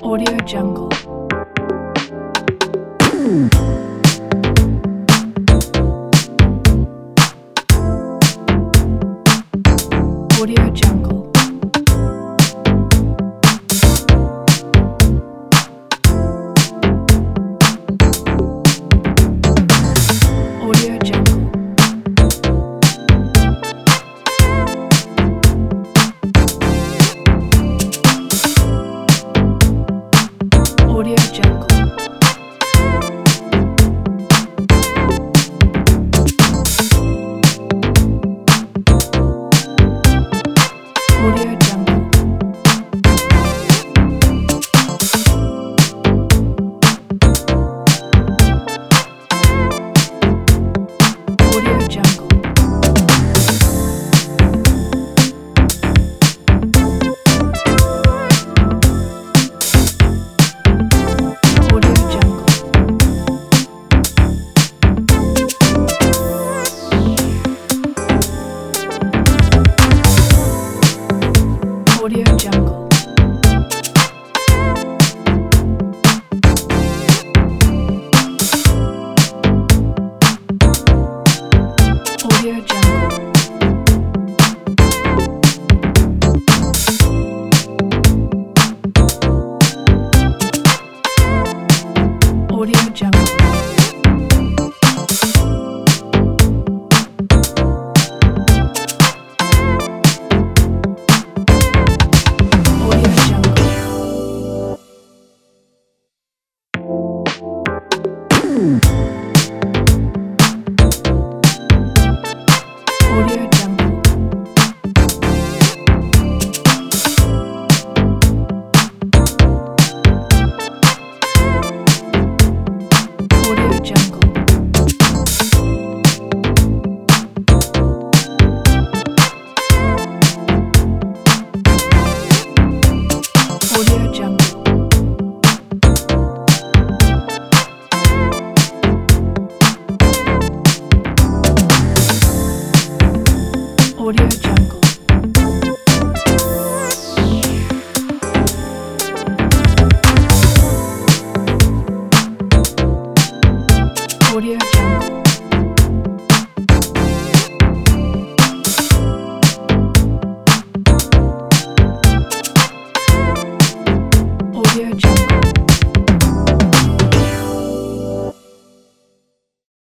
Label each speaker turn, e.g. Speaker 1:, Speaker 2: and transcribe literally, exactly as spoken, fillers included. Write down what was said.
Speaker 1: Audio Jungle. Audio Jungle. Audio Jungle. Audio Jungle. Audio Jungle. Audio Jungle. Audio Jungle. Audio Jungle. Audio Jungle. Audio Jungle. Audio Jungle. Audio Jungle. Audio Jungle. Audio Jungle. Audio Jungle.